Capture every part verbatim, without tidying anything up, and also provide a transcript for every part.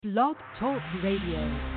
Blog Talk Radio.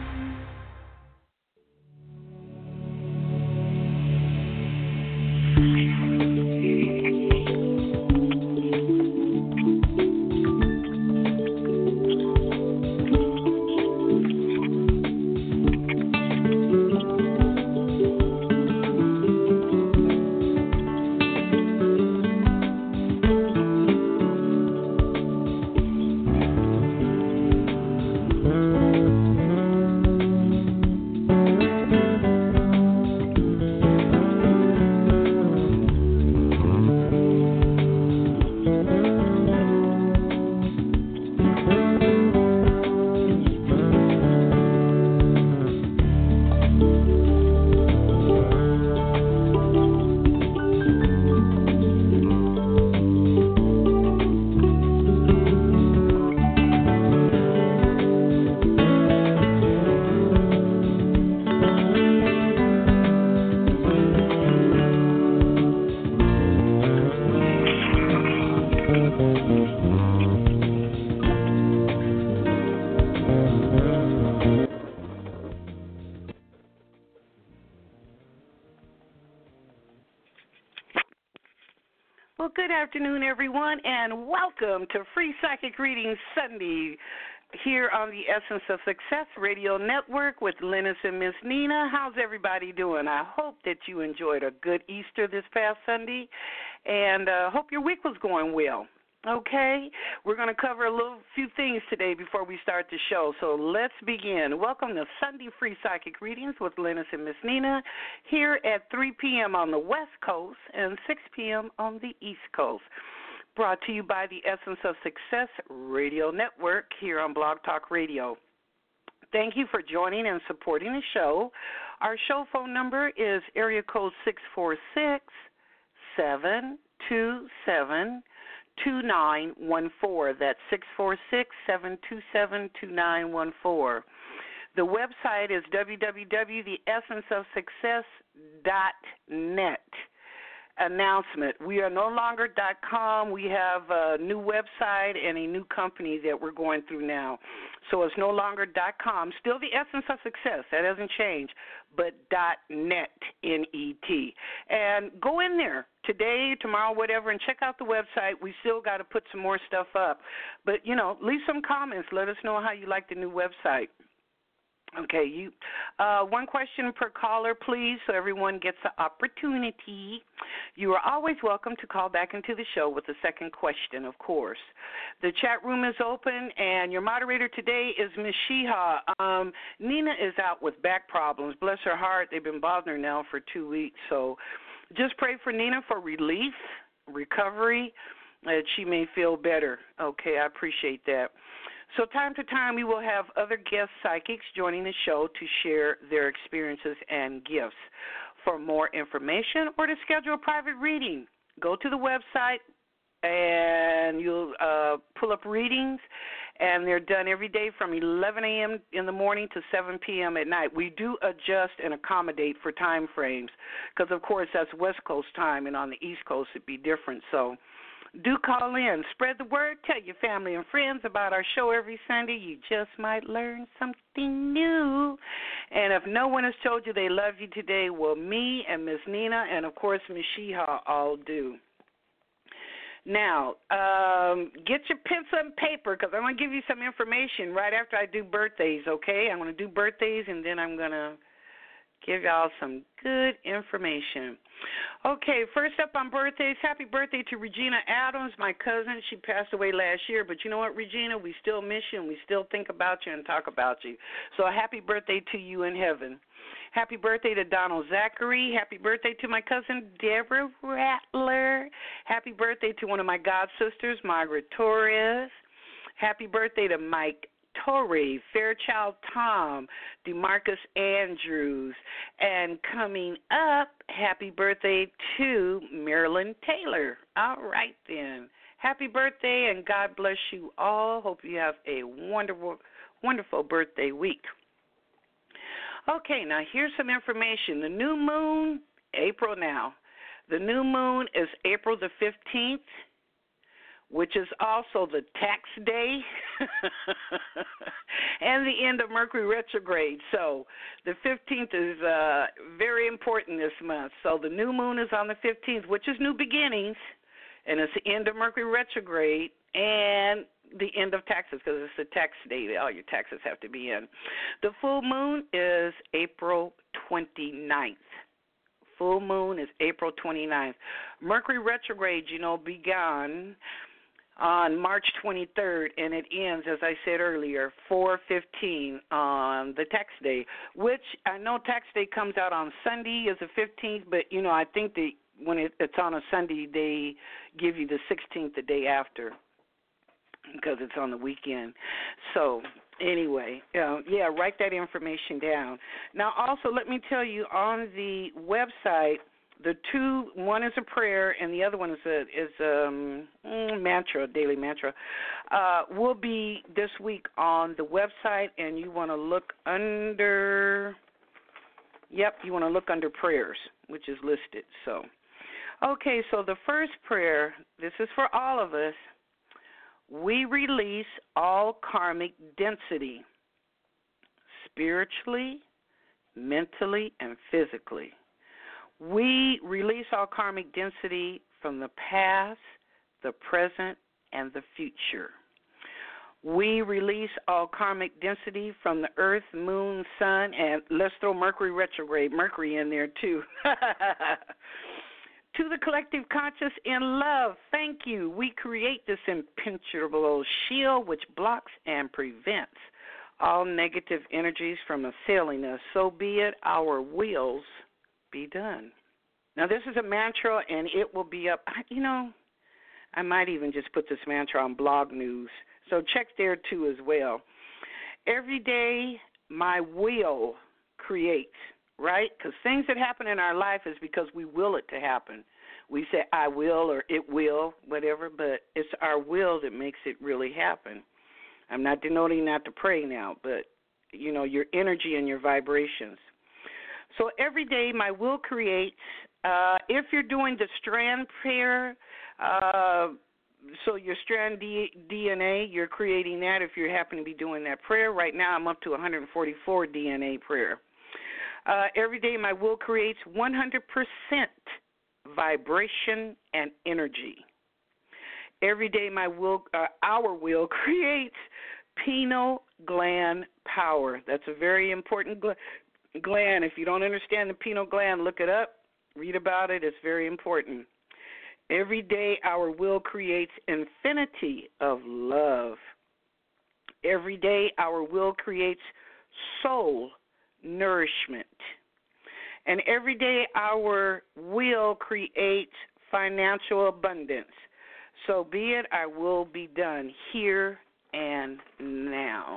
Well, good afternoon, everyone, and welcome to Free Psychic Reading Sunday here on the Essence of Success Radio Network with Linus and Miss Nina. How's everybody doing? I hope that you enjoyed a good Easter this past Sunday, and uh, hope your week was going well. Okay, we're going to cover a little few things today before we start the show, so let's begin. Welcome to Sunday Free Psychic Readings with Linus and Miss Nina here at three p.m. on the West Coast and six p.m. on the East Coast. Brought to you by the Essence of Success Radio Network here on Blog Talk Radio. Thank you for joining and supporting the show. Our show phone number is area code six four six, seven two seven, two nine one four. That's six four six, seven two seven, two nine one four. The website is w w w dot the essence of success dot net. Announcement. We are no longer .com. We have a new website and a new company that we're going through now. So it's no longer .com. Still the Essence of Success. That hasn't changed. But .net, N E T. And go in there today, tomorrow, whatever, and check out the website. We still got to put some more stuff up. But, you know, leave some comments. Let us know how you like the new website. Okay, you. Uh, one question per caller, please, so everyone gets the opportunity. You are always welcome to call back into the show with a second question, of course. The chat room is open, and your moderator today is Miss Sheha. Um, Nina is out with back problems. Bless her heart. They've been bothering her now for two weeks. So just pray for Nina for relief, recovery, that she may feel better. Okay, I appreciate that. So time to time, we will have other guest psychics joining the show to share their experiences and gifts. For more information or to schedule a private reading, go to the website and you'll uh, pull up readings, and they're done every day from eleven a.m. in the morning to seven p.m. at night. We do adjust and accommodate for time frames because, of course, that's West Coast time, and on the East Coast it'd be different. So do call in. Spread the word. Tell your family and friends about our show every Sunday. You just might learn something new. And if no one has told you they love you today, well, me and Miss Nina and, of course, Miss Sheha all do. Now, um, get your pencil and paper because I'm going to give you some information right after I do birthdays, okay? I'm going to do birthdays, and then I'm going to give y'all some good information. Okay, first up on birthdays, happy birthday to Regina Adams, my cousin. She passed away last year, but you know what, Regina? We still miss you, and we still think about you and talk about you. So a happy birthday to you in heaven. Happy birthday to Donald Zachary. Happy birthday to my cousin Deborah Rattler. Happy birthday to one of my god sisters, Margaret Torres. Happy birthday to Mike Torrey, Fairchild Tom, DeMarcus Andrews, and coming up, happy birthday to Marilyn Taylor. All right, then. Happy birthday, and God bless you all. Hope you have a wonderful, wonderful birthday week. Okay, now here's some information. The new moon, April now. The new moon is April the fifteenth. which is also the tax day, and the end of Mercury retrograde. So the fifteenth is uh, very important this month. So the new moon is on the fifteenth, which is new beginnings, and it's the end of Mercury retrograde and the end of taxes because it's the tax day that all your taxes have to be in. The full moon is April twenty-ninth. Full moon is April twenty-ninth. Mercury retrograde, you know, began on March twenty-third, and it ends, as I said earlier, four fifteen on the tax day, which I know tax day comes out on Sunday is the fifteenth, but, you know, I think that when it, it's on a Sunday, they give you the sixteenth the day after because it's on the weekend. So anyway, uh, yeah, write that information down. Now, also, let me tell you, on the website, the two, one is a prayer and the other one is a is a um, mantra, daily mantra, uh, will be this week on the website, and you want to look under, yep, you want to look under prayers, which is listed. So, okay, so the first prayer, this is for all of us. We release all karmic density, spiritually, mentally, and physically. We release all karmic density from the past, the present, and the future. We release all karmic density from the earth, moon, sun, and let's throw Mercury retrograde, Mercury in there too. To the collective conscious in love, thank you. We create this impenetrable shield which blocks and prevents all negative energies from assailing us. So be it, our wills be done. Now, this is a mantra, and it will be up. You know, I might even just put this mantra on Blog News. So check there, too, as well. Every day, my will creates. Right? Because things that happen in our life is because we will it to happen. We say, I will, or it will, whatever, but it's our will that makes it really happen. I'm not denoting not to pray now, but, you know, your energy and your vibrations. So every day my will creates. Uh, if you're doing the strand prayer, uh, so your strand D- DNA, you're creating that if you happen to be doing that prayer. Right now I'm up to one hundred forty-four D N A prayer. Uh, every day my will creates one hundred percent vibration and energy. Every day my will, uh, our will creates pineal gland power. That's a very important gl- gland. If you don't understand the pineal gland, look it up, read about it. It's very important. Every day our will creates infinity of love. Every day our will creates soul nourishment. And every day our will creates financial abundance. So be it, I will be done here and now.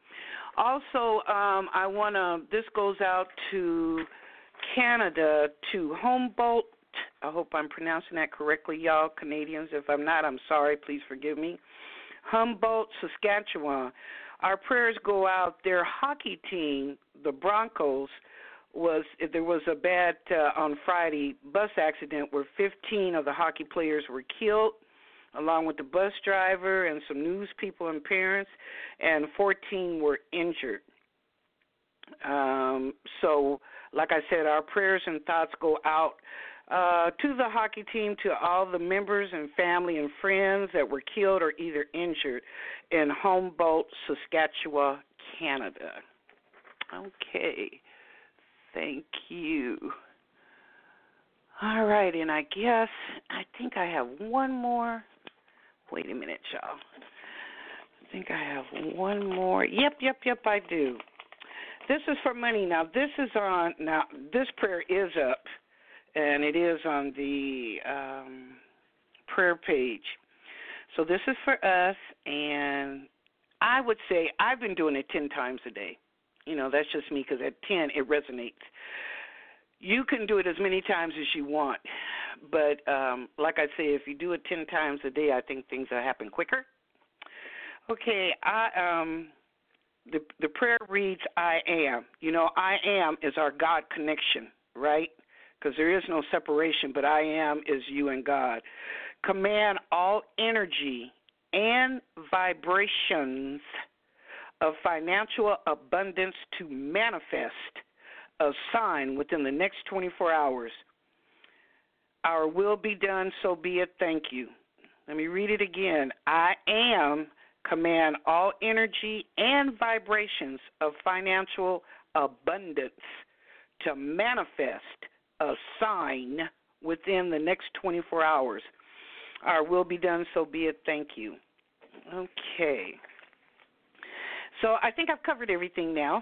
Also, um, I want to, this goes out to Canada, to Humboldt. I hope I'm pronouncing that correctly, y'all, Canadians. If I'm not, I'm sorry. Please forgive me. Humboldt, Saskatchewan. Our prayers go out. Their hockey team, the Broncos, was there was a bad uh, on Friday bus accident where fifteen of the hockey players were killed, along with the bus driver and some news people and parents, and fourteen were injured. Um, so, like I said, our prayers and thoughts go out uh, to the hockey team, to all the members and family and friends that were killed or either injured in Humboldt, Saskatchewan, Canada. Okay. Thank you. All right, and I guess, I think I have one more. Wait a minute, y'all. I think I have one more. Yep, yep, yep, I do. This is for money. Now, this is on, now, this prayer is up, and it is on the um, prayer page. So this is for us, and I would say I've been doing it ten times a day. You know, that's just me because at ten it resonates. You can do it as many times as you want, but um, like I say, if you do it ten times a day, I think things will happen quicker. Okay, I um, the the prayer reads, I am. You know, I am is our God connection, right? Because there is no separation, but I am is you and God. command all energy and vibrations of financial abundance to manifest a sign within the next twenty-four hours. Our will be done, so be it, thank you. Let me read it again. I am command all energy and vibrations of financial abundance to manifest a sign within the next twenty-four hours. Our will be done, so be it, thank you. Okay. So I think I've covered everything now.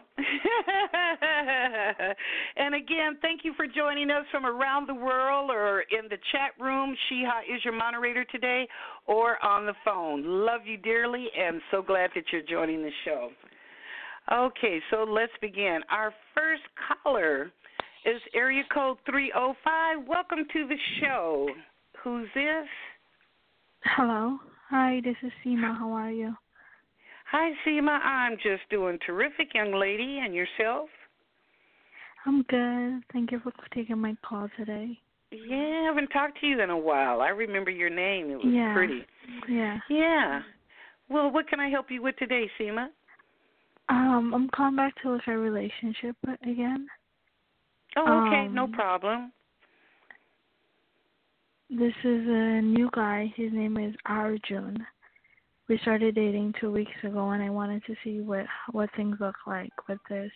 And again, thank you for joining us from around the world or in the chat room. Sheha is your moderator today, or on the phone. Love you dearly and so glad that you're joining the show. Okay, so let's begin. Our first caller is area code three oh five. Welcome to the show. Who's this? Hello. Hi, this is Seema. How are you? Hi, Seema. I'm just doing terrific, young lady. And yourself? I'm good. Thank you for taking my call today. Yeah, I haven't talked to you in a while. I remember your name. It was yeah. pretty. Yeah. Yeah. Well, what can I help you with today, Seema? Um, I'm calling back to look at relationship again. Oh, okay. Um, no problem. This is a new guy. His name is Arjun. We started dating two weeks ago, and I wanted to see what what things look like with this.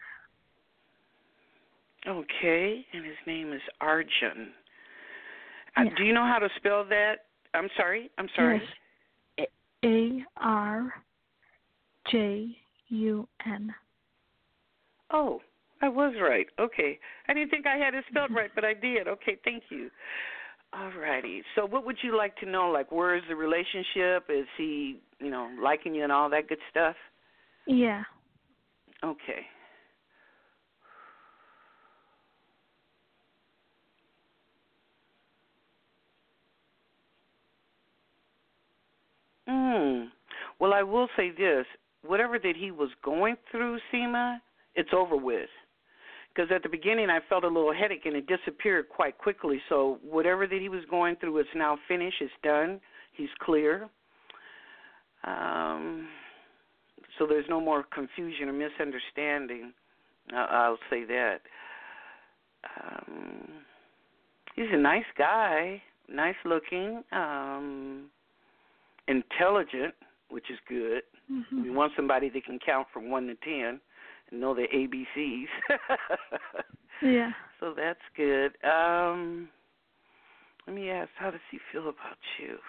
Okay, and his name is Arjun. Uh, yeah. Do you know how to spell that? I'm sorry. I'm sorry. Yes. A R J U N. Oh, I was right. Okay. I didn't think I had it spelled right, but I did. Okay, thank you. All righty. So what would you like to know? Like, where is the relationship? Is he, you know, liking you and all that good stuff? Yeah. Okay. Mm. Well, I will say this. Whatever that he was going through, Seema, it's over with. Because at the beginning I felt a little headache and it disappeared quite quickly. So whatever that he was going through is now finished. It's done. He's clear. Um, so there's no more confusion or misunderstanding. I'll say that. Um, he's a nice guy, nice looking, um, intelligent, which is good. Mm-hmm. We want somebody that can count from one to ten. And know the A B Cs. yeah. So that's good. Um, let me ask, how does he feel about you?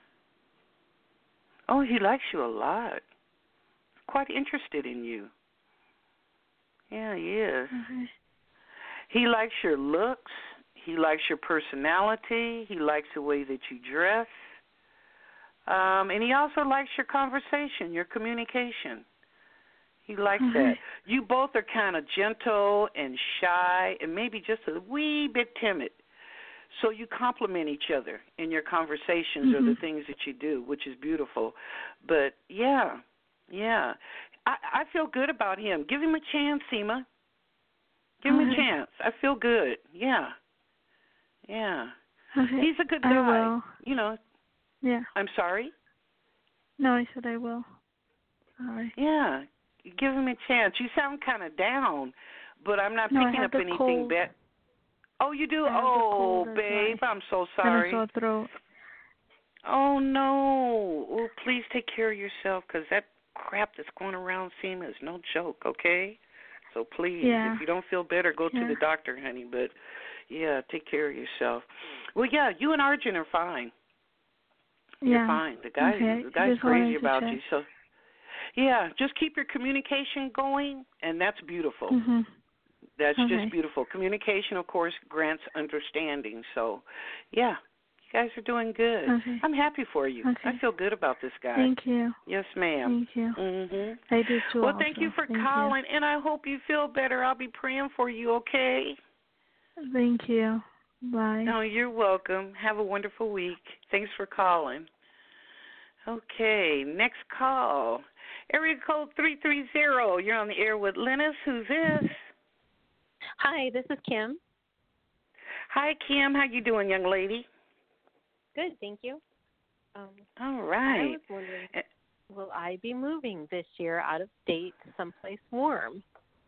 Oh, he likes you a lot. Quite interested in you. Yeah, he is. Okay. He likes your looks. He likes your personality. He likes the way that you dress. Um, and he also likes your conversation, your communication. He likes okay. that. You both are kind of gentle and shy and maybe just a wee bit timid. So you complement each other in your conversations mm-hmm. or the things that you do, which is beautiful. But, yeah, yeah. I, I feel good about him. Give him a chance, Seema. Give him okay. a chance. I feel good. Yeah. Yeah. Okay. He's a good guy. I will. You know. Yeah. I'm sorry? No, I said I will. Sorry. Yeah. Give him a chance. You sound kind of down, but I'm not no, picking up anything bad. Oh, you do? Oh, babe, I'm so sorry. And a sore throat. Oh, no. Oh, please take care of yourself because that crap that's going around, Seema, is no joke, okay? So please, yeah. if you don't feel better, go yeah. to the doctor, honey. But, yeah, take care of yourself. Well, yeah, you and Arjun are fine. You're yeah. fine. The guy's, okay. the guy's crazy about check. you, so... Yeah, just keep your communication going, and that's beautiful. Mm-hmm. That's okay. just beautiful. Communication, of course, grants understanding. So, yeah, you guys are doing good. Okay. I'm happy for you. Okay. I feel good about this guy. Thank you. Yes, ma'am. Thank you. Mm-hmm. I do too. Well, also. thank you for thank calling, you. and I hope you feel better. I'll be praying for you, okay? Thank you. Bye. No, you're welcome. Have a wonderful week. Thanks for calling. Okay, next call. Area code three three zero. You're on the air with Linus. Who's this? Hi, this is Kim. Hi, Kim. How you doing, young lady? good, thank you. Um, All I right. was wondering, will I be moving this year out of state someplace warm?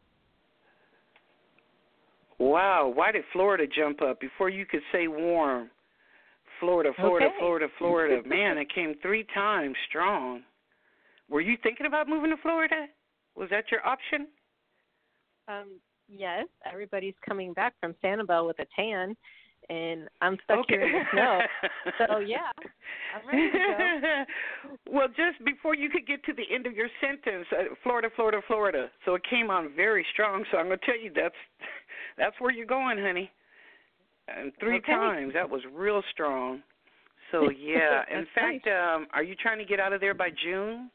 Wow, why did Florida jump up before you could say warm? Florida, Florida, Okay. Florida, Florida. Man, it came three times strong. Were you thinking about moving to Florida? Was that your option? Um, yes, everybody's coming back from Sanibel with a tan, and I'm stuck Okay. here in the snow. So, yeah, I'm ready to go. Well, just before you could get to the end of your sentence, uh, Florida, Florida, Florida. So it came on very strong. So I'm going to tell you that's that's where you're going, honey. And three Okay. times. That was real strong. So, yeah. In fact, nice. um, are you trying to get out of there by June?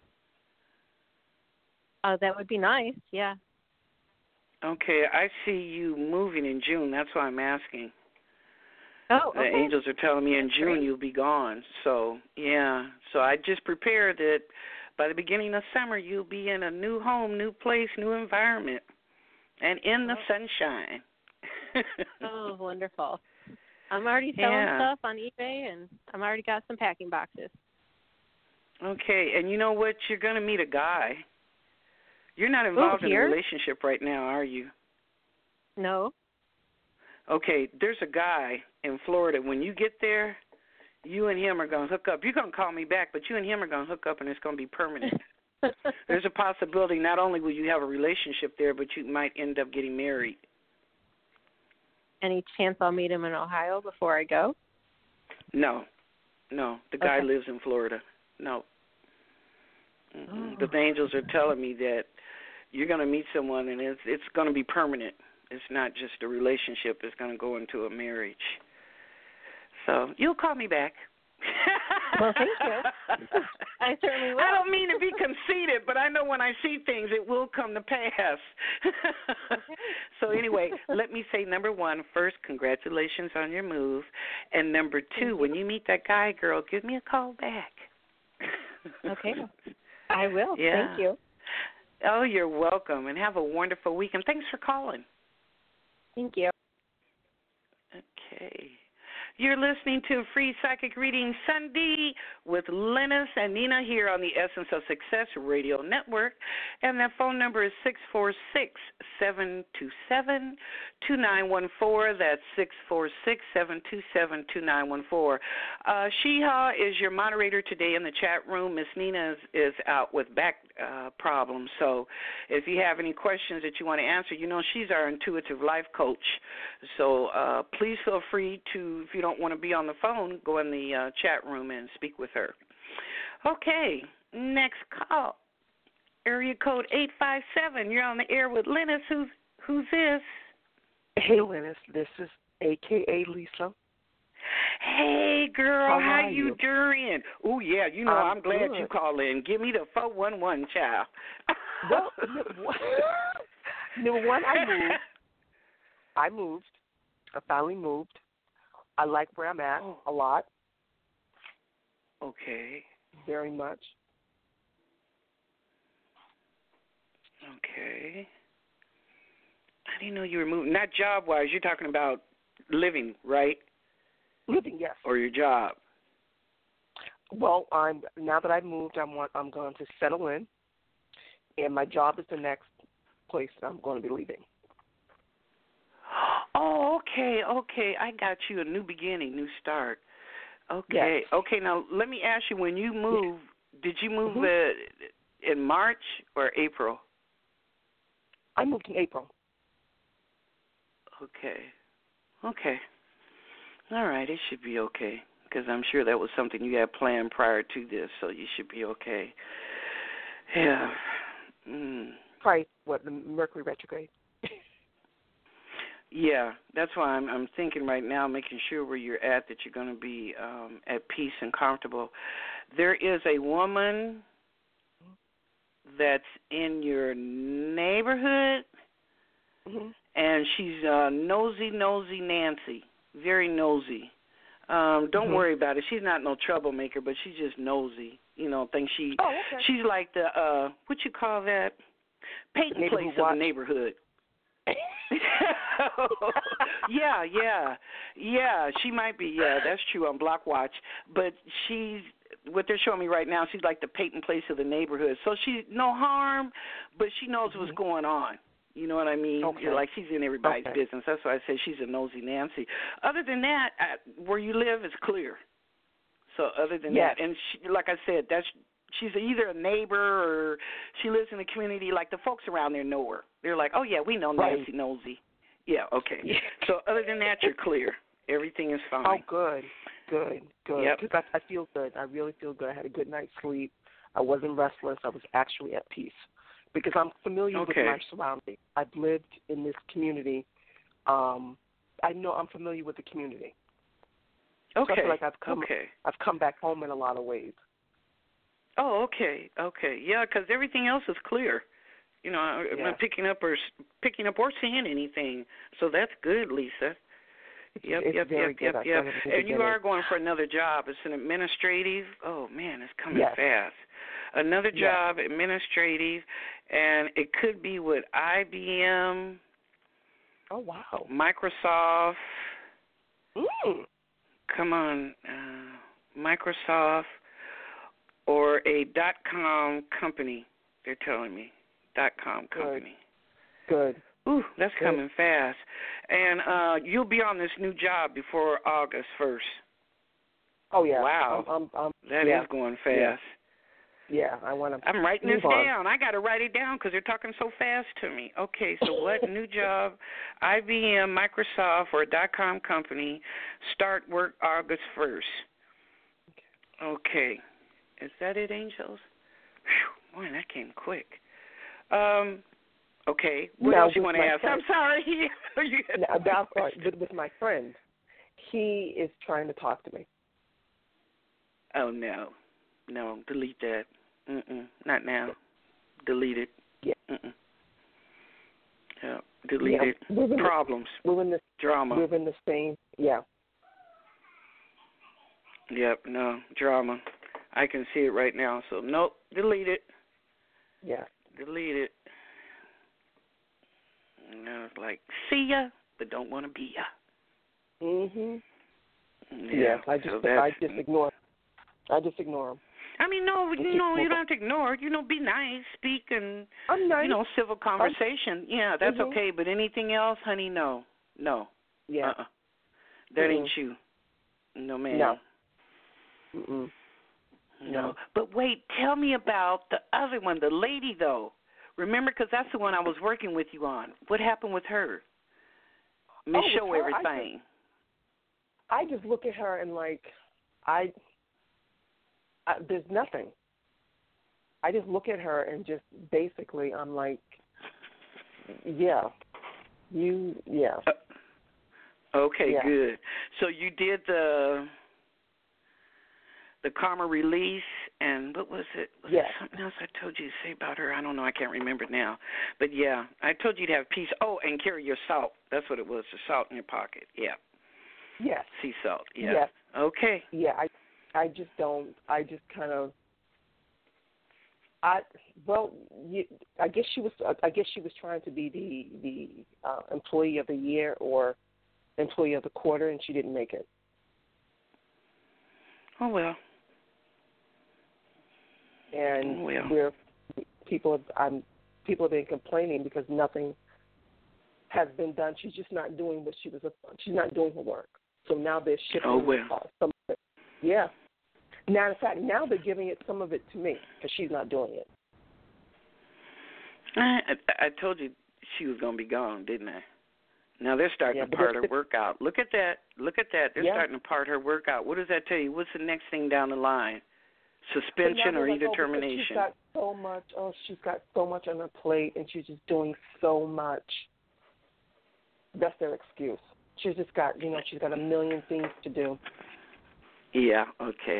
Uh, that would be nice, yeah. Okay, I see you moving in June. That's why I'm asking. Oh, The okay. angels are telling me in That's June great. you'll be gone. So, yeah. So I just prepared that by the beginning of summer you'll be in a new home, new place, new environment, and in the Oh. sunshine. Oh, wonderful. I'm already selling Yeah. stuff on eBay, and I'm already got some packing boxes. Okay, and you know what? You're going to meet a guy. You're not involved Ooh, in a here? relationship right now, are you? No? Okay, there's a guy in Florida. When you get there, you and him are going to hook up. You're going to call me back, but you and him are going to hook up, and it's going to be permanent. There's a possibility not only will you have a relationship there, but you might end up getting married. Any chance I'll meet him in Ohio before I go? No, no. The guy Okay. lives in Florida. No. Mm-mm. Oh. But the angels are telling me that you're going to meet someone, and it's it's going to be permanent. It's not just a relationship. It's going to go into a marriage. So you'll call me back. Well, thank you. I certainly will. I don't mean to be conceited, but I know when I see things, it will come to pass. So anyway, let me say, number one, first, congratulations on your move. And number two, you. when you meet that guy, girl, give me a call back. Okay. I will. Yeah. Thank you. Oh, you're welcome, and have a wonderful week. And thanks for calling. Thank you. Okay. You're listening to Free Psychic Reading Sunday with Linus and Nina here on the Essence of Success Radio Network. And their phone number is six four six, seven two seven, two nine one four. That's six four six, seven two seven, two nine one four. Uh, Sheha is your moderator today in the chat room. Miss Nina is, is out with back uh, problems. So if you have any questions that you want to answer, you know she's our intuitive life coach. So uh, please feel free to, if you don't want to be on the phone, go in the uh, chat room and speak with her. Okay, next call. Area code eight five seven. You're on the air with Linus. Who's, who's this? Hey, Linus. This is A K A Lisa. Hey, girl. How, How are you, you doing? Oh, yeah. You know, I'm, I'm glad good. you called in. Give me the four one one, child. Well, number one, I moved. I moved. I finally moved. I like where I'm at Oh. a lot, Okay. very much. Okay. I didn't know you were moving. Not job-wise. You're talking about living, right? Living, yes. Or your job. Well, I'm now that I've moved, I'm want, I'm going to settle in, and my job is the next place that I'm going to be leaving. Oh, okay, okay. I got you a new beginning, new start. Okay, Yes. okay. Now, let me ask you, when you moved, did you move Mhm. uh, in March or April? I moved in April. Okay, okay. All right, it should be okay, because I'm sure that was something you had planned prior to this, so you should be okay. Yeah. Mm. Probably, what, the Mercury retrograde? Yeah, that's why I'm I'm thinking right now, making sure where you're at, that you're going to be um, at peace and comfortable. There is a woman that's in your neighborhood, Mm-hmm. and she's uh, nosy, nosy Nancy, very nosy. Um, don't Mhm. worry about it. She's not no troublemaker, but she's just nosy. You know, think she Oh, okay. she's like the uh, what you call that Peyton Neighborhood place of watch. the neighborhood. yeah, yeah, yeah. She might be. Yeah, that's true on Block Watch. But she's what they're showing me right now. She's like the Peyton Place of the neighborhood. So she no harm, but she knows mm-hmm. what's going on. You know what I mean? Okay. Like she's in everybody's okay. business. That's why I say she's a nosy Nancy. Other than that, I, where you live is clear. So other than yes. that, and she, like I said, that's she's either a neighbor or she lives in the community. Like the folks around there know her. They're like, oh yeah, we know Nancy right. Nosy. Yeah, okay. Yeah. So other than that, you're clear. Everything is fine. Oh, good, good, good. Yep. Because I, I feel good. I really feel good. I had a good night's sleep. I wasn't restless. I was actually at peace. Because I'm familiar okay. with my surroundings. I've lived in this community. Um, I know I'm familiar with the community. Okay. So I feel like I've come, okay. I've come back home in a lot of ways. Oh, okay, okay, yeah, because everything else is clear. You know, I'm yeah. not picking up or picking up or seeing anything, so that's good, Lisa. Yep, it's yep, very yep, good. yep, yep. And you are it. going for another job. It's an administrative. Oh man, it's coming yes. fast. Another yes. job, administrative, and it could be with I B M. Oh wow. Microsoft. Mm. Come on, uh, Microsoft, or a dot com company. They're telling me dot com company. Good. Ooh, that's Good. coming fast. And uh, you'll be on this new job before August first. Oh yeah. Wow. I'm, I'm, I'm, that yeah. is going fast. Yeah, I want to. I'm writing this on. down. I got to write it down because they're talking so fast to me. Okay, so what new job? I B M, Microsoft, or a dot com company. Start work August first. Okay. Is that it, Angels? Whew, boy, that came quick. Um. Okay. What now, else you want to ask? Friend, I'm sorry. now, about, with, with my friend, he is trying to talk to me. Oh no, no, delete that. Mm-mm, not now. Delete it. Yeah. Mm-mm. Yeah, delete yeah, it. We're Problems. The, we're in the drama. We're in the same. Yeah. Yep. No drama. I can see it right now. So nope. Delete it. Yeah. Delete it. You know, it's like see ya, but don't want to be ya. Mhm. Yeah. yeah I just so I just ignore. I just ignore him. I mean, no, you know, you don't have to ignore it. You know, be nice, speak, and I'm nice. you know, civil conversation. I'm, yeah, that's mm-hmm. okay. But anything else, honey, no, no. Yeah. Uh-uh. That mm-hmm. ain't you. No, ma'am. No. Mm-mm. No. No. But wait, tell me about the other one, the lady though. Remember, because that's the one I was working with you on. What happened with her? Miss oh, Show her, Everything. I just, I just look at her and like, I, I, there's nothing. I just look at her and just basically, I'm like, yeah, you, yeah. Uh, okay, yeah. good. So you did the the karma release, and what was it? Was yes. there something else I told you to say about her? I don't know. I can't remember now. But, yeah, I told you to have peace. Oh, and carry your salt. That's what it was, the salt in your pocket. Yeah. Yes. Sea salt. Yeah. Yes. Okay. Yeah, I I just don't, I just kind of, I, well, you, I guess she was, I guess she was trying to be the, the uh, employee of the year or employee of the quarter, and she didn't make it. Oh, well. And oh, well. we're, people have, I'm, people have been complaining because nothing has been done. She's just not doing what she was, she's not doing her work. So now they're shifting oh, well. uh, some of it. Yeah. Now, in fact, now they're giving it some of it to me because she's not doing it. I, I, I told you she was going to be gone, didn't I? Now they're starting yeah, to part her workout. Look at that. Look at that. They're yeah. starting to part her workout. What does that tell you? What's the next thing down the line? Suspension or like, indetermination? Oh, she's got so much. Oh, she's got so much on her plate, and she's just doing so much. That's their excuse. She's just got, you know, she's got a million things to do. Yeah, okay.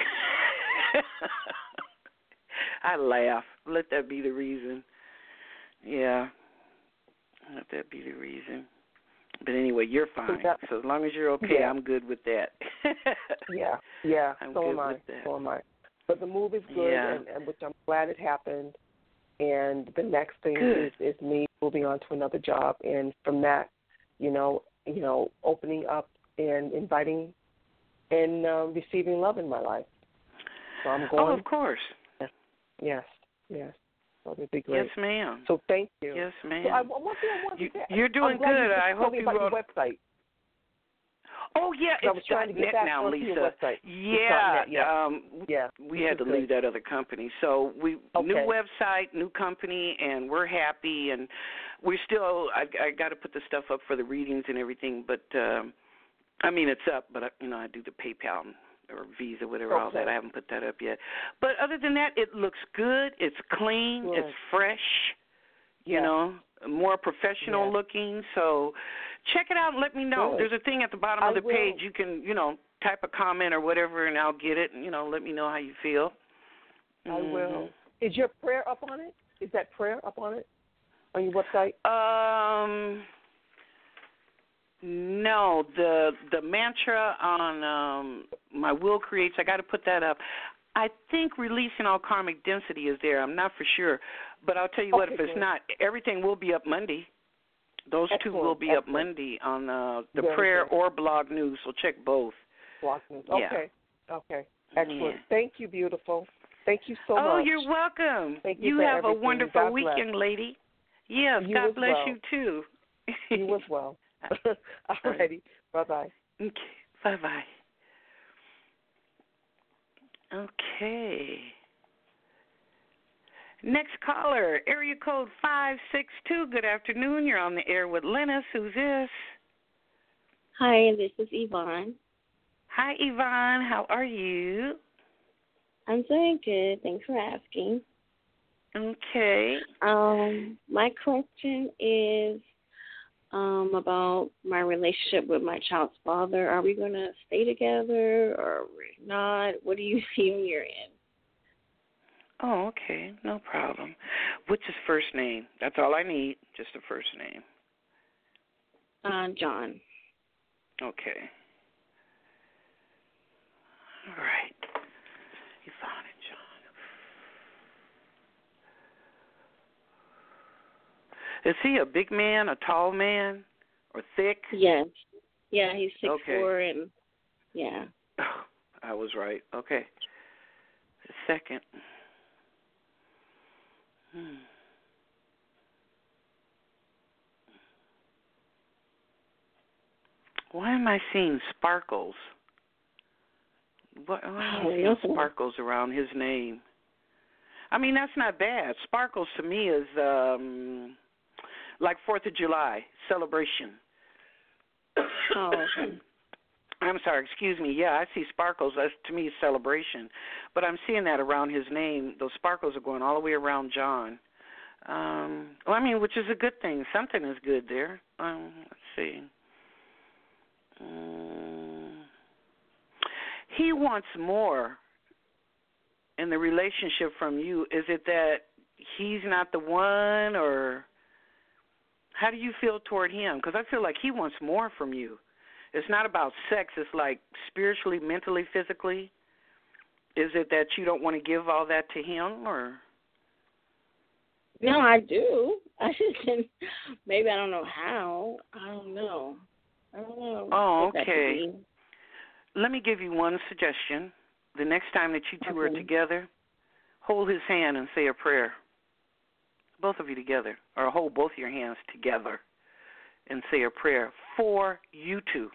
I laugh. Let that be the reason. Yeah. Let that be the reason. But anyway, you're fine. That, so as long as you're okay, yeah. I'm good with that. yeah, yeah. I'm so good am I. with that. So am I. But the move is good, yeah. and, and which I'm glad it happened. And the next thing Good. is, is me moving on to another job, and from that, you know, you know, opening up and inviting and uh, receiving love in my life. So I'm going. Oh, of course. Yes, yes. So it'd be great. Yes, ma'am. So thank you. Yes, ma'am. So I, one thing I wanted you, to say, you're doing I'm glad good. You I told hope me you about wrote. your website. Oh yeah, I was it's trying to get .net back now, onto Lisa. your website. Yeah, It's .net, yeah. um, yeah. we had to good. leave that other company. So we Okay. new website, new company, and we're happy. And we're still. I, I got to put the stuff up for the readings and everything. But um, I mean, it's up. But I, you know, I do the PayPal or Visa, whatever, Okay. all that. I haven't put that up yet. But other than that, it looks good. It's clean. Good. It's fresh. You Yes. know, more professional Yes. looking. So check it out and let me know. Good. There's a thing at the bottom I of the will. page. You can, you know, type a comment or whatever, and I'll get it. And, you know, let me know how you feel. I mm-hmm. will. Is your prayer up on it? Is that prayer up on it? On your website? Um, no, the the mantra on um, my will creates. I got to put that up. I think releasing all karmic density is there. I'm not for sure, but I'll tell you what. Okay, If it's good. not, everything will be up Monday. Those Excellent. two will be Excellent. up Monday on uh, the Very prayer good. or blog news. So check both. Blog news. Yeah. Okay. Okay. Excellent. Yeah. Thank you, beautiful. Thank you so oh, much. you're welcome. Thank you for have a everything. wonderful God week, bless. young lady. Yes, You God as bless well. you too. You as well. All righty. Bye-bye. Okay. Bye-bye. Okay. Next caller, area code five six two. Good afternoon. You're on the air with Lennis. Who's this? Hi, this is Yvonne. Hi, Yvonne. How are you? I'm doing good. Thanks for asking. Okay. Um, my question is um, about my relationship with my child's father. Are we going to stay together or we're not? What do you see when you're in? Oh, okay. No problem. What's his first name? That's all I need, just the first name. Uh, John. Okay. All right. Yvonne and John. Is he a big man, a tall man, or thick? Yes. Yeah, he's six Okay. four and yeah. I was right. Okay. A second. Hmm. Why am I seeing sparkles? Why, why am I seeing sparkles around his name? I mean, that's not bad. Sparkles to me is um, like Fourth of July celebration. Oh, okay. I'm sorry, excuse me. Yeah, I see sparkles. That's, to me, celebration. But I'm seeing that around his name. Those sparkles are going all the way around John. Um, well, I mean, which is a good thing. Something is good there. Um, let's see. Um, he wants more in the relationship from you. Is it that he's not the one, or how do you feel toward him? Because I feel like he wants more from you. It's not about sex. It's like spiritually, mentally, physically. Is it that you don't want to give all that to him, or? No, I do. I just maybe I don't know how. I don't know. I don't know. Oh, what okay. that could be. Let me give you one suggestion. The next time that you two Okay. are together, hold his hand and say a prayer. Both of you together, or hold both your hands together and say a prayer for you two.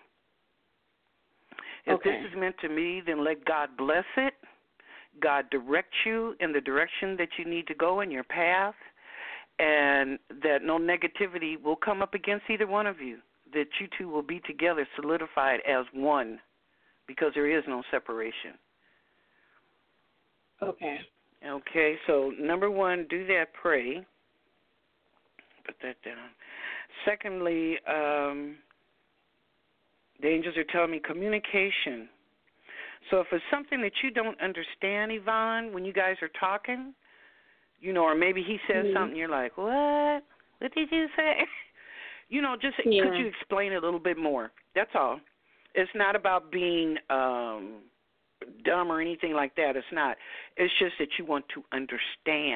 If Okay. this is meant to me, then let God bless it. God direct you in the direction that you need to go in your path, and that no negativity will come up against either one of you, that you two will be together, solidified as one, because there is no separation. Okay. Okay, so number one, do that, pray. Put that down. Secondly, um, the angels are telling me communication. So if it's something that you don't understand, Yvonne, when you guys are talking, you know, or maybe he says mm-hmm. something, you're like, what? What did you say? You know, just yeah. could you explain it a little bit more? That's all. It's not about being um, dumb or anything like that. It's not. It's just that you want to understand.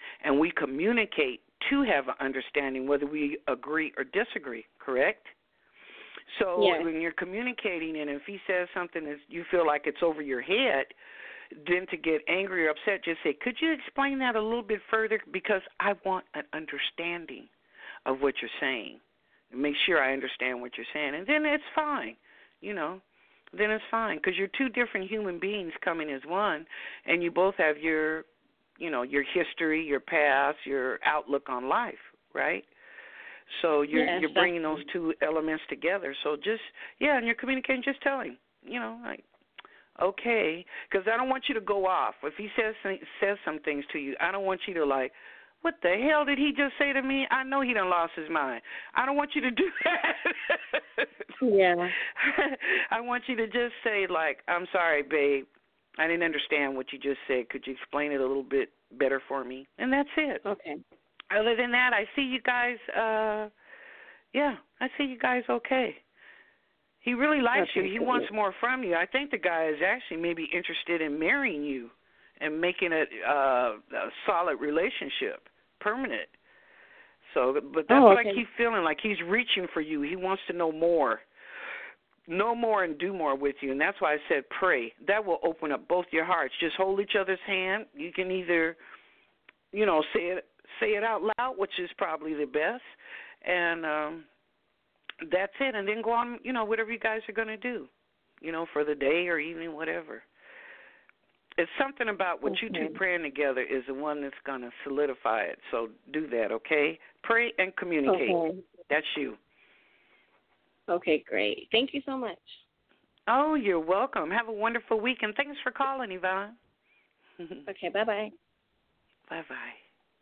and we communicate to have an understanding, whether we agree or disagree, correct? So Yes. when you're communicating, and if he says something that you feel like it's over your head, then to get angry or upset, just say, could you explain that a little bit further? Because I want an understanding of what you're saying. Make sure I understand what you're saying. And then it's fine, you know. Then it's fine because you're two different human beings coming as one, and you both have your, you know, your history, your past, your outlook on life, right? So you're Yes, you're bringing those two elements together. So just, yeah, and you're communicating, just tell him, you know, like, okay, because I don't want you to go off. If he says says some things to you, I don't want you to like, what the hell did he just say to me? I know he done lost his mind. I don't want you to do that. Yeah. I want you to just say, like, I'm sorry, babe. I didn't understand what you just said. Could you explain it a little bit better for me? And that's it. Okay. Other than that, I see you guys, uh, yeah, I see you guys okay. He really likes Okay, you. He good. wants more from you. I think the guy is actually maybe interested in marrying you and making it uh, a solid relationship, permanent. So, but that's Oh, what okay. I keep feeling, like he's reaching for you. He wants to know more. Know more and do more with you, and that's why I said pray. That will open up both your hearts. Just hold each other's hand. You can either, you know, say it say it out loud, which is probably the best, and um, that's it. And then go on, you know, whatever you guys are going to do, you know, for the day or evening, whatever. It's something about what Okay. you two praying together is the one that's going to solidify it. So do that, okay? Pray and communicate. Okay. That's you. Okay, great. Thank you so much. Oh, you're welcome. Have a wonderful week, and thanks for calling, Yvonne. Okay, bye-bye. Bye-bye.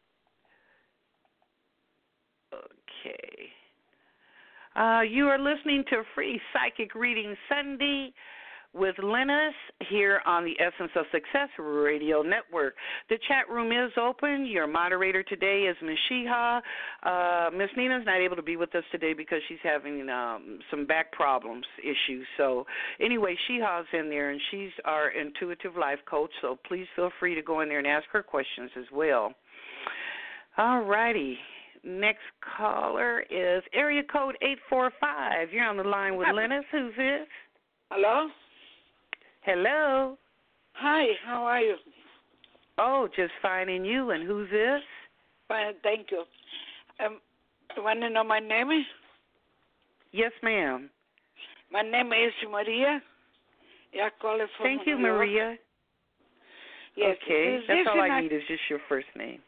Okay. Uh, you are listening to Free Psychic Reading Sunday with Linus here on the Essence of Success Radio Network. The chat room is open. Your moderator today is Miz Sheha. Uh, Miss Nina's not able to be with us today because she's having um, some back problems, issues. So anyway, Sheha's in there, and she's our intuitive life coach, so please feel free to go in there and ask her questions as well. All righty. Next caller is area code eight four five. You're on the line with Linus. Who's this? Hello? Hello. Hi, how are you? Oh, just fine, and you? And who's this? Fine, thank you. Um, you want to know my name? Yes, ma'am. My name is Maria. I call it from Thank you, New York. Maria. Yes. Okay, the that's all I reason need is just your first name.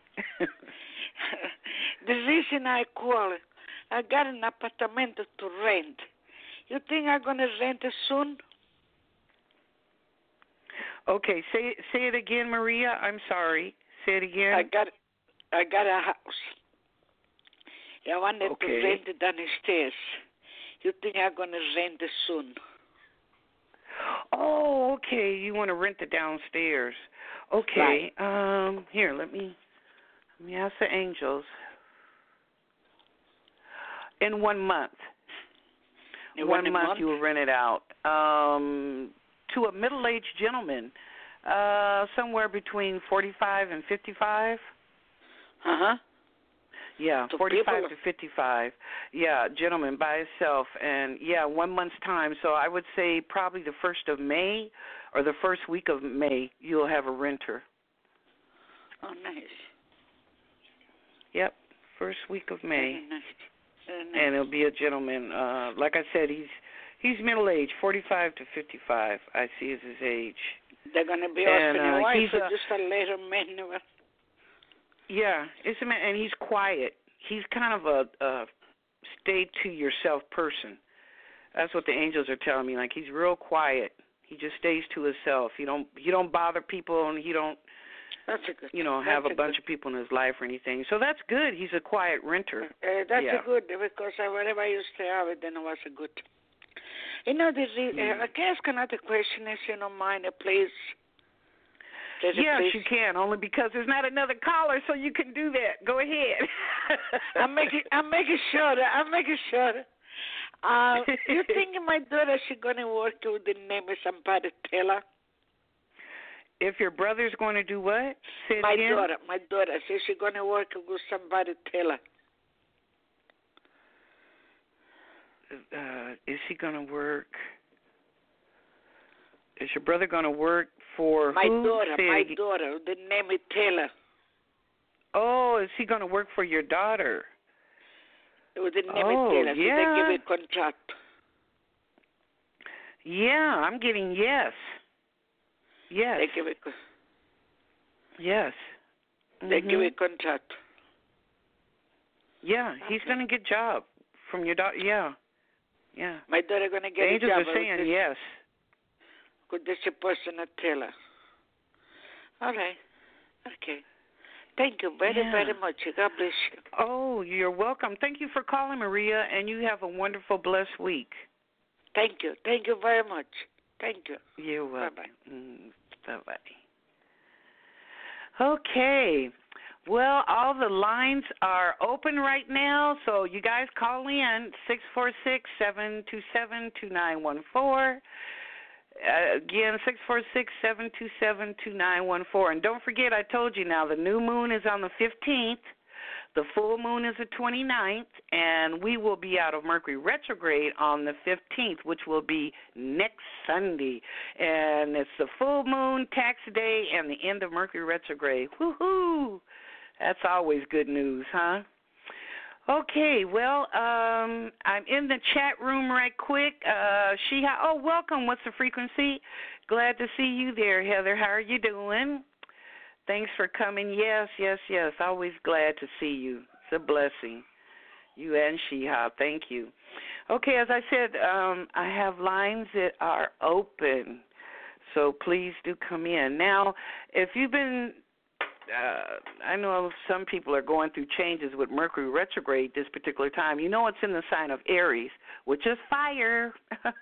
The reason I call, I got an apartment to rent. You think I'm going to rent it soon? Okay, say say it again, Maria. I'm sorry. Say it again. I got I got a house. I wanted Okay. to rent it downstairs. You think I'm going to rent it soon? Oh, okay. You want to rent the downstairs. Okay. Um, here, let me let me ask the angels. In one month. In one one month, month? you will rent it out. Um, to a middle-aged gentleman, uh, somewhere between forty-five and fifty-five. Uh-huh. Yeah, So forty-five people- to fifty-five. Yeah, gentleman by himself. And, yeah, one month's time. So I would say probably the first of May or the first week of May, you'll have a renter. Oh, nice. Yep, first week of May. Very nice. Very nice. And it'll be a gentleman. Uh, like I said, he's he's middle-aged, forty-five to fifty-five, I see is his age. They're going to be and, husband and uh, wife he's or a- just a later man. Yeah, it's a man, and he's quiet. He's kind of a, a stay-to-yourself person. That's what the angels are telling me. Like, he's real quiet. He just stays to himself. He don't he don't bother people, and he don't, That's a good. you know, have that's a bunch of people in his life or anything. So that's good. He's a quiet renter. Uh, that's Yeah. a good because I, whenever I used to have it, then it was a good. You know, this is, Mm. uh, I can ask another question if you don't mind, uh, please. There's a Yes, place- you can, only because there's not another caller, so you can do that. Go ahead. I'm making, I'm making sure. I'm making sure. Uh, you think my daughter she's gonna work with the name of somebody Taylor? If your brother's going to do what? Say it my again? daughter, my daughter says she's going to work with somebody. Tell her. Uh, is he going to work? Is your brother going to work for my who? daughter? Say My it again. daughter. The name is Taylor. Oh, is he going to work for your daughter? With the name Oh, is Taylor. So yeah. they give a contract. Yeah, I'm getting yes. Yes. They give a. Yes. They Mhm. give a contract. Yeah, he's going to get job from your daughter. Yeah. Yeah. My daughter going to The get a angels job. are saying with this, yes. with this person at Taylor. All right. Okay. Thank you very, Yeah. very much. God bless you. Oh, you're welcome. Thank you for calling, Maria, and you have a wonderful, blessed week. Thank you. Thank you very much. Thank you. You're welcome. Bye-bye. Mm, bye-bye. Okay. Well, all the lines are open right now, so you guys call in, six four six, seven two seven, two nine one four. Uh, again, six four six, seven two seven, two nine one four. And don't forget, I told you now, the new moon is on the fifteenth. The full moon is the twenty-ninth, and we will be out of Mercury retrograde on the fifteenth, which will be next Sunday. And it's the full moon, tax day, and the end of Mercury retrograde. Woohoo! That's always good news, huh? Okay, well, um, I'm in the chat room right quick. Uh, she, oh, welcome. What's the frequency? Glad to see you there, Heather. How are you doing? Thanks for coming. Yes, yes, yes. Always glad to see you. It's a blessing. You and Sheha, thank you. Okay, as I said, um, I have lines that are open, so please do come in. Now, if you've been, uh, I know some people are going through changes with Mercury retrograde this particular time. You know it's in the sign of Aries, which is fire.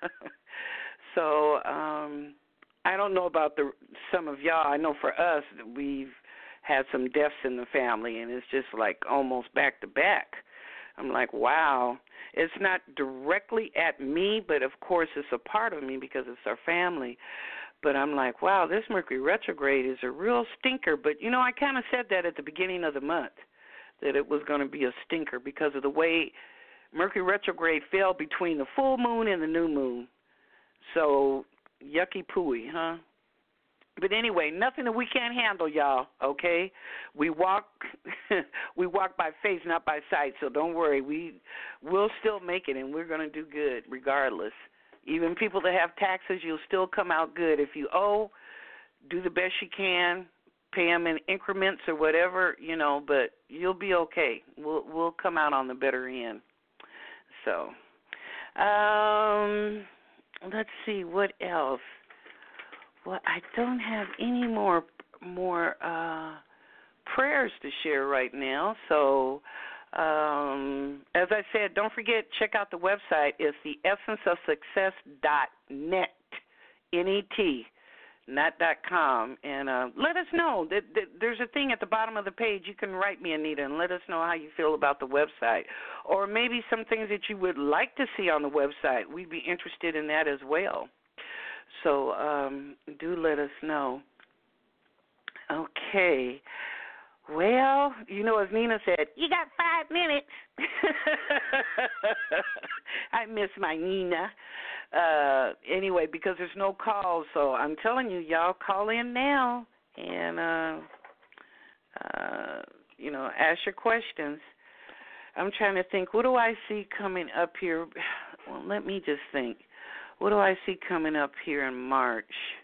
so, um... I don't know about the some of y'all. I know for us, we've had some deaths in the family, and it's just like almost back to back. I'm like, wow. It's not directly at me, but of course it's a part of me because it's our family. But I'm like, wow, this Mercury retrograde is a real stinker. But, you know, I kind of said that at the beginning of the month, that it was going to be a stinker because of the way Mercury retrograde fell between the full moon and the new moon. So yucky pooey, huh? But anyway, nothing that we can't handle, y'all, okay? We walk we walk by faith, not by sight, so don't worry. We, we'll still make it, and we're going to do good regardless. Even people that have taxes, you'll still come out good. If you owe, do the best you can, pay them in increments or whatever, you know, but you'll be okay. We'll, we'll come out on the better end. So, um... let's see, what else? Well, I don't have any more more uh, prayers to share right now. So, um, as I said, don't forget, check out the website. It's the essence of success dot net, N E T, not .com. And uh, let us know. That, that there's a thing at the bottom of the page. You can write me, Anita, and let us know how you feel about the website. Or maybe some things that you would like to see on the website. We'd be interested in that as well. So um, do let us know. Okay. Well, you know, as Nina said, you got five minutes. I miss my Nina. Uh, anyway, because there's no calls, so I'm telling you, y'all call in now and, uh, uh, you know, ask your questions. I'm trying to think, what do I see coming up here? Well, let me just think. What do I see coming up here in March?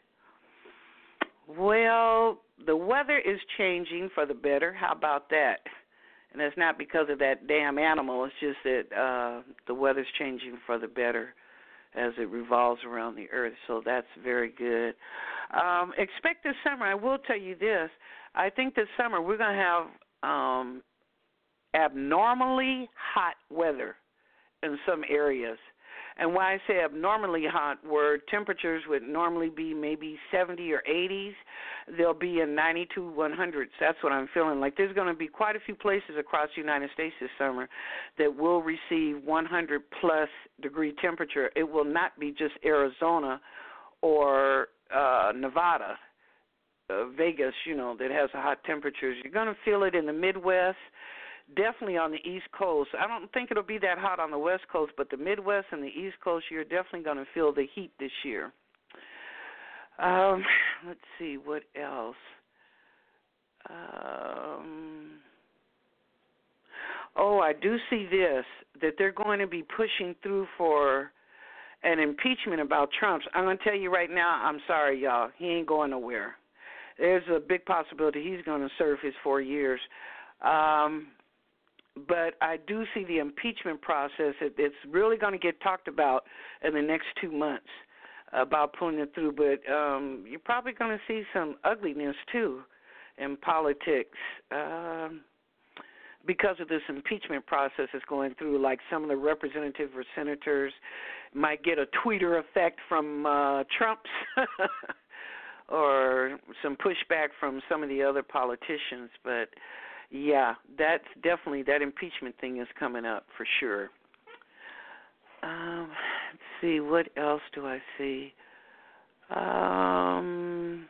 Well, the weather is changing for the better. How about that? And it's not because of that damn animal. It's just that uh, the weather's changing for the better as it revolves around the earth. So that's very good. Um, expect this summer, I will tell you this, I think this summer we're going to have um, abnormally hot weather in some areas. And when I say abnormally hot, where temperatures would normally be maybe seventy or eighties, they'll be in ninety to one hundreds. That's what I'm feeling. Like there's going to be quite a few places across the United States this summer that will receive one hundred plus degree temperature. It will not be just Arizona or uh, Nevada. uh, Vegas, you know, that has hot temperatures. You're going to feel it in the Midwest, definitely on the East Coast. I don't think it'll be that hot on the West Coast, but the Midwest and the East Coast, you're definitely going to feel the heat this year. Um, let's see, what else? Um, oh, I do see this, that they're going to be pushing through for an impeachment about Trump's. I'm going to tell you right now, I'm sorry, y'all, he ain't going nowhere. There's a big possibility he's going to serve his four years. Um, but I do see the impeachment process. It, it's really going to get talked about in the next two months about pulling it through. But um, you're probably going to see some ugliness, too, in politics um, because of this impeachment process that's going through. Like some of the representatives or senators might get a tweeter effect from uh, Trump's or some pushback from some of the other politicians. But, yeah, that's definitely, that impeachment thing is coming up for sure. Um, let's see, what else do I see? Um,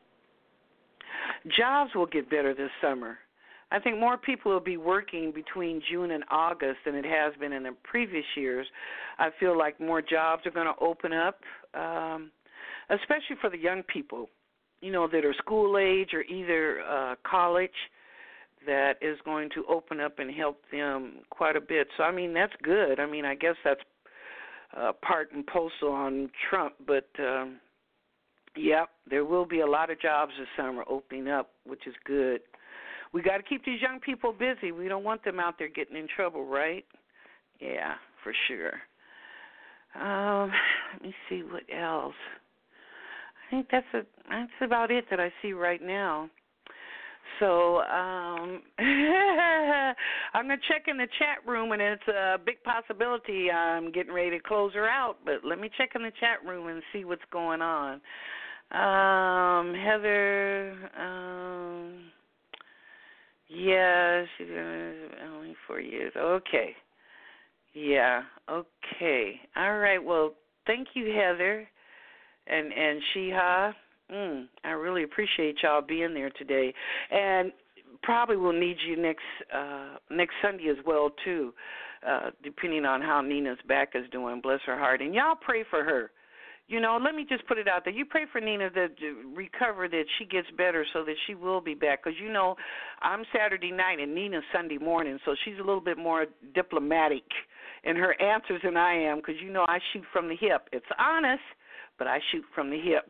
jobs will get better this summer. I think more people will be working between June and August than it has been in the previous years. I feel like more jobs are going to open up, um, especially for the young people, you know, that are school age or either uh, college. That is going to open up and help them quite a bit. So, I mean, that's good. I mean, I guess that's uh, part and parcel on Trump. But, um, yep, there will be a lot of jobs this summer opening up, which is good. We got to keep these young people busy. We don't want them out there getting in trouble, right? Yeah, for sure. Um, let me see what else. I think that's a, that's about it that I see right now. So um, I'm going to check in the chat room, and it's a big possibility I'm getting ready to close her out. But let me check in the chat room and see what's going on. Um, Heather, um, yeah, she's only four years. Okay. Yeah, okay. All right, well, thank you, Heather and, and Sheha. Mm, I really appreciate y'all being there today, and probably will need you next uh, next Sunday as well too, uh, depending on how Nina's back is doing. Bless her heart, and y'all pray for her. You know, let me just put it out there. You pray for Nina to recover, that she gets better, so that she will be back. Because you know, I'm Saturday night and Nina's Sunday morning, so she's a little bit more diplomatic in her answers than I am. Because you know, I shoot from the hip. It's honest, but I shoot from the hip.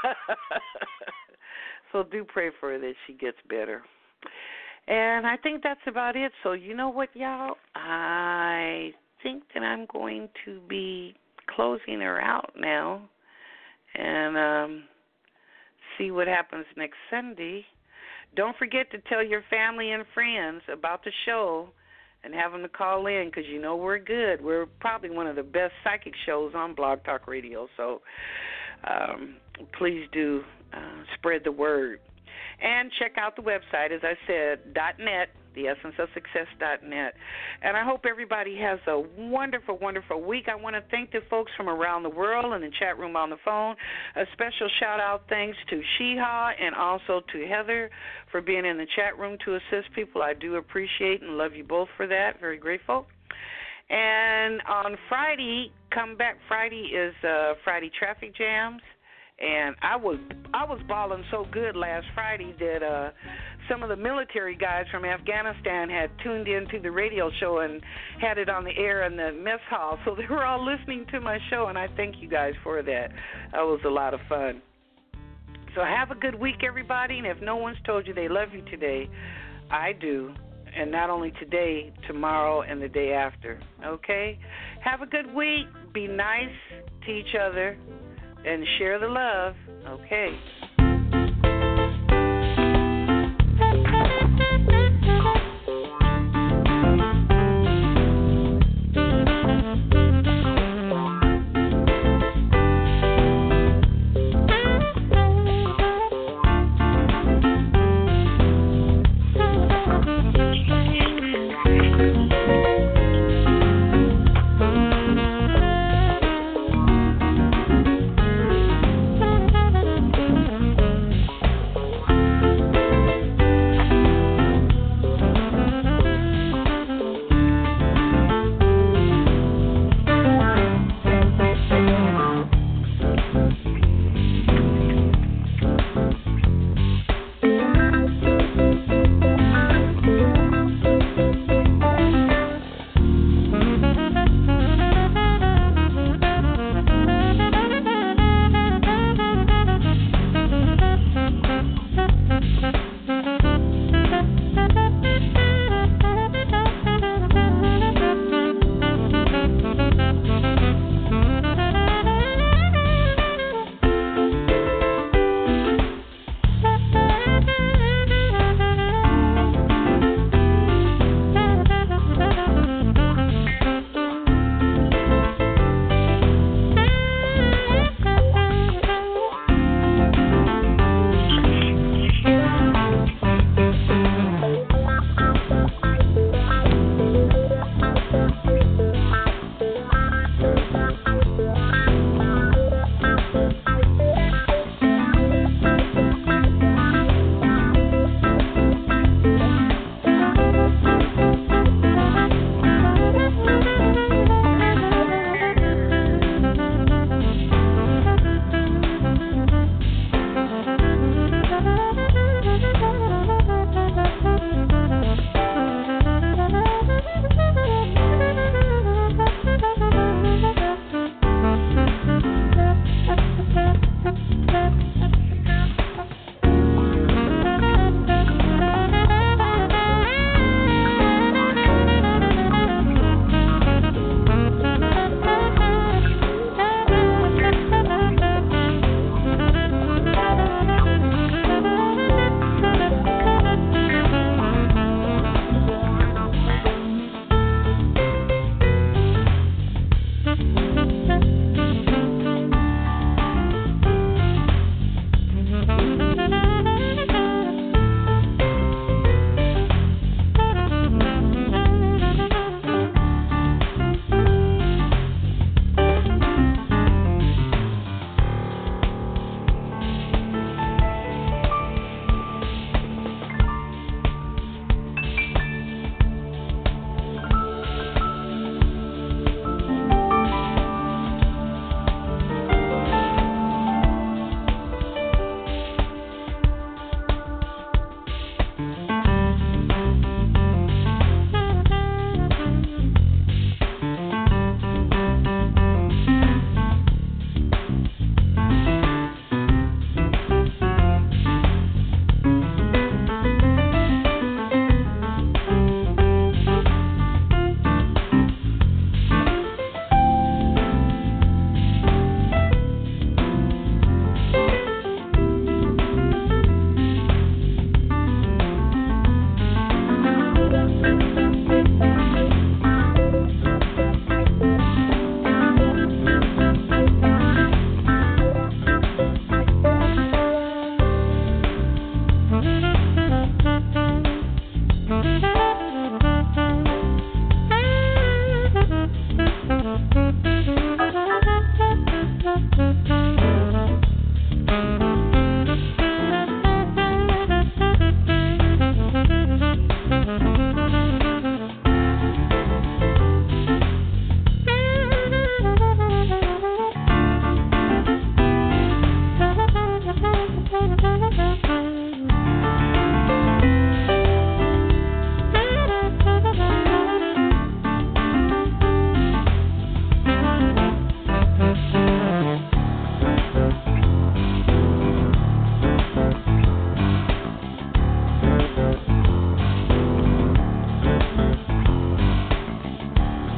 So do pray for her that she gets better. And I think that's about it. So you know what, y'all? I think that I'm going to be closing her out now and um, see what happens next Sunday. Don't forget to tell your family and friends about the show and have them to call in, because you know we're good. We're probably one of the best psychic shows on Blog Talk Radio. So Um, please do uh, spread the word. And check out the website, as I said, .net, the essence of success dot net. And I hope everybody has a wonderful, wonderful week. I want to thank the folks from around the world in the chat room on the phone. A special shout-out thanks to Sheha and also to Heather for being in the chat room to assist people. I do appreciate and love you both for that. Very grateful. And on Friday, come back Friday is uh, Friday Traffic Jams. And I was I was balling so good last Friday that uh, some of the military guys from Afghanistan had tuned into the radio show and had it on the air in the mess hall. So they were all listening to my show, and I thank you guys for that. That was a lot of fun. So have a good week, everybody. And if no one's told you they love you today, I do. And not only today, tomorrow, and the day after. Okay? Have a good week. Be nice to each other. And share the love. Okay.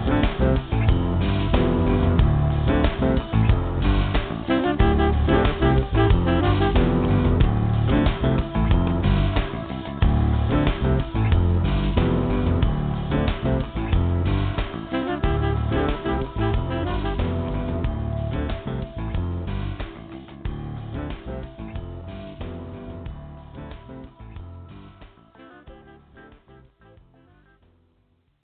Thank you.